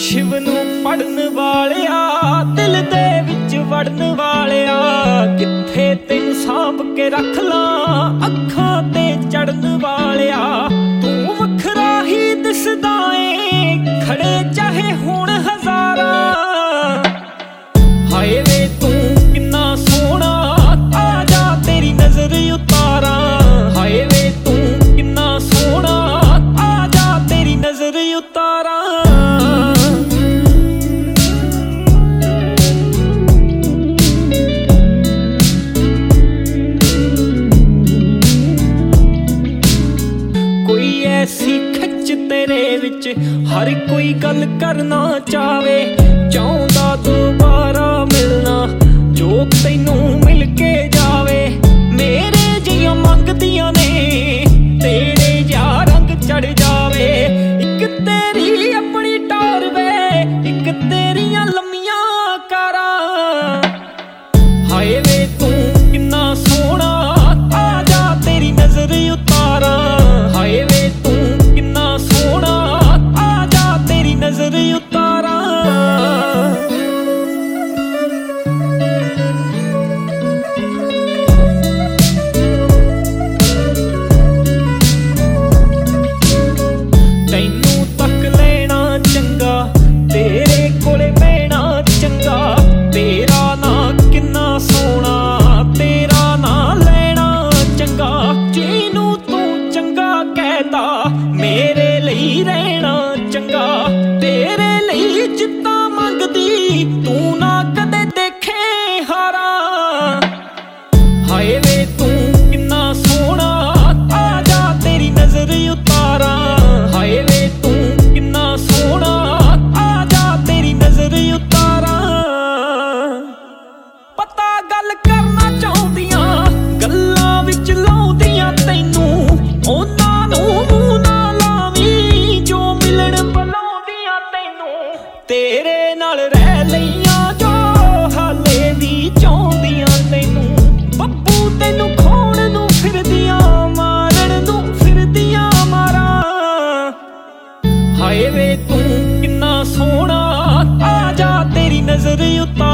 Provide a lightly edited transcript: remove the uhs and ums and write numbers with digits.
शिव नूं पढ़न वालिया दिल दे विच वड़न वालिया कित्थे तैनूं सांभ के रख लां अखां ते चढ़न वालिया तू वखरा ही दिसदा ऐ खड़े चाहे हुण हज़ारां हाय वे तू किन्ना सोहना आ जा तेरी नज़र उतारां हाय वे तू किन्ना सोहना आ जा तेरी नज़र उतारां ऐसी खच तेरे विच हर कोई गल करना चाहे चाहुंदा दोबारा मिलना जो तैनूं मिल के जावे मेरे जियां मंगदियां ने तेरे जा रंग चढ़ जावे इक तेरी अपनी टार वे इक तेरियां लम्मियां कारां हाय वे तू किन्ना सोहना आ जा तेरी नज़र उतारां हाय वे नज़र उतारां तैनूं तक लेना चंगा तेरे कोले बैठना चंगा तेरा नां किन्ना सोहना तेरा नां लेना चंगा जिनूं तू चंगा कहता मेरे लई रहना चंगा तेरे लई जिद्दां मंगदी तू ना कदे देखे हारा हाय वे तू किन्ना सोहना आ जा तेरी नज़र उतारां हाय वे तू किन्ना सोहना आ जा तेरी नज़र उतारां पता गल करना चाहुंदियां गल्लां विच लाउंदियां तैनूं उन्हां नूं मूंह ना लावीं जो मिलण तेरे नाल रह लईयां जो हाले भी चाहुंदियां तैनूं बब्बू तैनूं खोण नूं फिरदियां मारन नूं फिरदियां मारां हाय वे तू किन्ना सोहना आ जा तेरी नज़र उतारां